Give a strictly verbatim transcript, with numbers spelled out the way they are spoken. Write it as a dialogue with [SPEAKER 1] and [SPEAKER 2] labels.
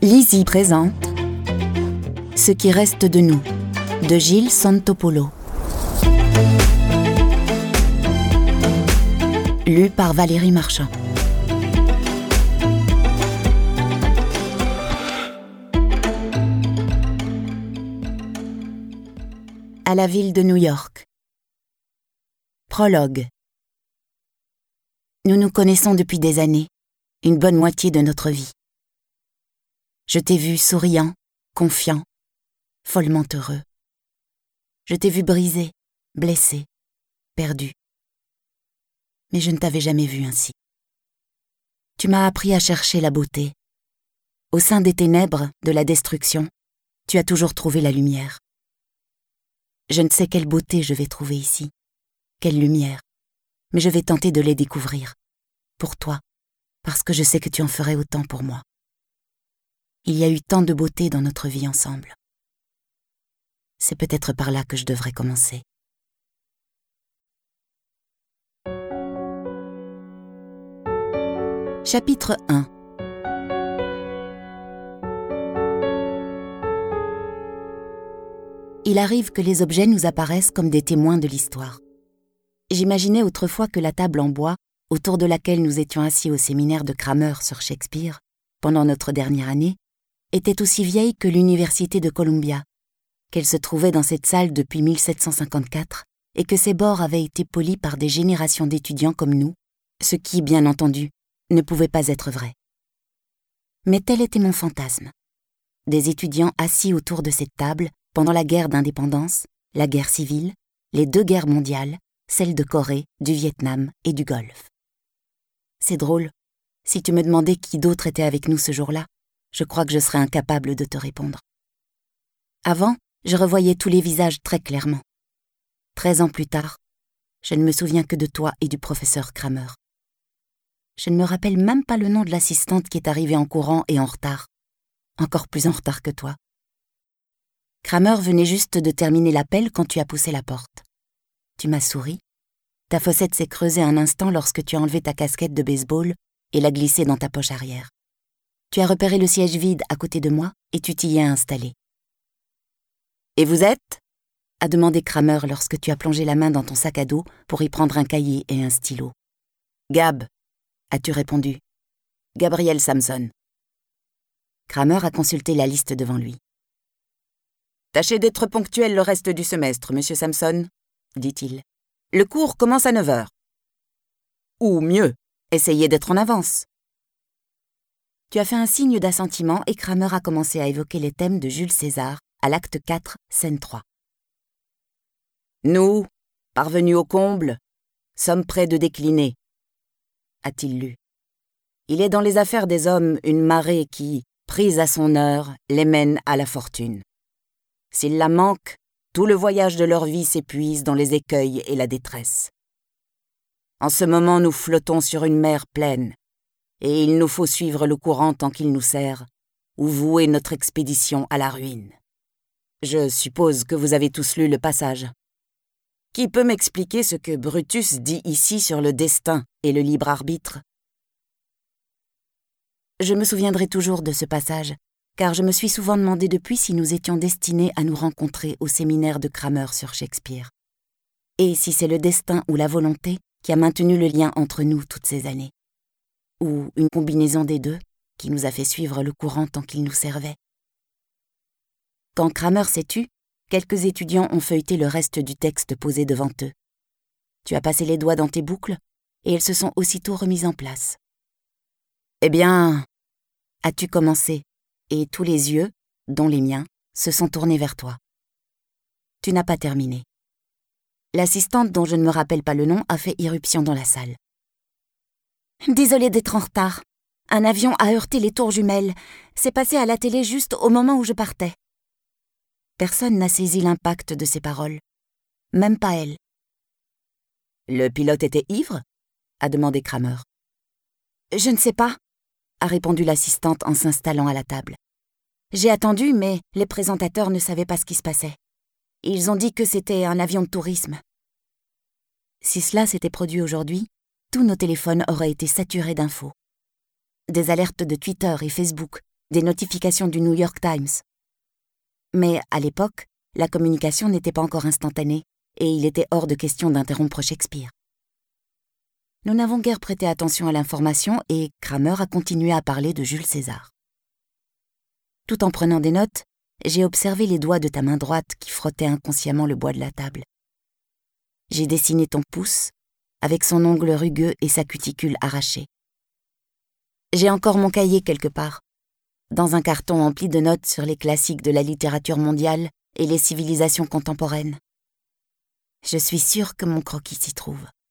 [SPEAKER 1] Lizzie présente Ce qui reste de nous, de Gilles Santopolo. Lu par Valérie Marchand. À la ville de New York. Prologue. Nous nous connaissons depuis des années, une bonne moitié de notre vie. Je t'ai vu souriant, confiant, follement heureux. Je t'ai vu brisé, blessé, perdu. Mais je ne t'avais jamais vu ainsi. Tu m'as appris à chercher la beauté. Au sein des ténèbres, de la destruction, tu as toujours trouvé la lumière. Je ne sais quelle beauté je vais trouver ici, quelle lumière, mais je vais tenter de les découvrir, pour toi, parce que je sais que tu en ferais autant pour moi. Il y a eu tant de beauté dans notre vie ensemble. C'est peut-être par là que je devrais commencer. Chapitre un. Il arrive que les objets nous apparaissent comme des témoins de l'histoire. J'imaginais autrefois que la table en bois, autour de laquelle nous étions assis au séminaire de Cramer sur Shakespeare, pendant notre dernière année, était aussi vieille que l'université de Columbia, qu'elle se trouvait dans cette salle depuis mille sept cent cinquante-quatre et que ses bords avaient été polis par des générations d'étudiants comme nous, ce qui, bien entendu, ne pouvait pas être vrai. Mais tel était mon fantasme. Des étudiants assis autour de cette table pendant la guerre d'indépendance, la guerre civile, les deux guerres mondiales, celles de Corée, du Vietnam et du Golfe. C'est drôle, si tu me demandais qui d'autre était avec nous ce jour-là, je crois que je serais incapable de te répondre. Avant, je revoyais tous les visages très clairement. Treize ans plus tard, je ne me souviens que de toi et du professeur Cramer. Je ne me rappelle même pas le nom de l'assistante qui est arrivée en courant et en retard. Encore plus en retard que toi. Cramer venait juste de terminer l'appel quand tu as poussé la porte. Tu m'as souri. Ta fossette s'est creusée un instant lorsque tu as enlevé ta casquette de baseball et l'as glissée dans ta poche arrière. Tu as repéré le siège vide à côté de moi et tu t'y es installé. « Et vous êtes ?» a demandé Cramer lorsque tu as plongé la main dans ton sac à dos pour y prendre un cahier et un stylo. « Gab », as-tu répondu. « Gabriel Samson. » Cramer a consulté la liste devant lui. « Tâchez d'être ponctuel le reste du semestre, monsieur Samson, » dit-il. « Le cours commence à neuf heures. Ou mieux, essayez d'être en avance. » Tu as fait un signe d'assentiment et Cramer a commencé à évoquer les thèmes de Jules César à l'acte quatre, scène trois. Nous, parvenus au comble, sommes près de décliner, a-t-il lu. Il est dans les affaires des hommes une marée qui, prise à son heure, les mène à la fortune. S'ils la manquent, tout le voyage de leur vie s'épuise dans les écueils et la détresse. En ce moment, nous flottons sur une mer pleine, et il nous faut suivre le courant tant qu'il nous sert, ou vouer notre expédition à la ruine. Je suppose que vous avez tous lu le passage. Qui peut m'expliquer ce que Brutus dit ici sur le destin et le libre arbitre ? Je me souviendrai toujours de ce passage, car je me suis souvent demandé depuis si nous étions destinés à nous rencontrer au séminaire de Cramer sur Shakespeare. Et si c'est le destin ou la volonté qui a maintenu le lien entre nous toutes ces années. Ou une combinaison des deux qui nous a fait suivre le courant tant qu'il nous servait. Quand Cramer s'est tu, quelques étudiants ont feuilleté le reste du texte posé devant eux. Tu as passé les doigts dans tes boucles et elles se sont aussitôt remises en place. Eh bien, as-tu commencé, et tous les yeux, dont les miens, se sont tournés vers toi. Tu n'as pas terminé. L'assistante dont je ne me rappelle pas le nom a fait irruption dans la salle. Désolée d'être en retard. Un avion a heurté les tours jumelles. C'est passé à la télé juste au moment où je partais. Personne n'a saisi l'impact de ces paroles. Même pas elle. Le pilote était ivre ? A demandé Cramer. Je ne sais pas, a répondu l'assistante en s'installant à la table. J'ai attendu, mais les présentateurs ne savaient pas ce qui se passait. Ils ont dit que c'était un avion de tourisme. Si cela s'était produit aujourd'hui, tous nos téléphones auraient été saturés d'infos. Des alertes de Twitter et Facebook, des notifications du New York Times. Mais à l'époque, la communication n'était pas encore instantanée et il était hors de question d'interrompre Shakespeare. Nous n'avons guère prêté attention à l'information et Kramer a continué à parler de Jules César. Tout en prenant des notes, j'ai observé les doigts de ta main droite qui frottaient inconsciemment le bois de la table. J'ai dessiné ton pouce, avec son ongle rugueux et sa cuticule arrachée. J'ai encore mon cahier quelque part, dans un carton empli de notes sur les classiques de la littérature mondiale et les civilisations contemporaines. Je suis sûre que mon croquis s'y trouve.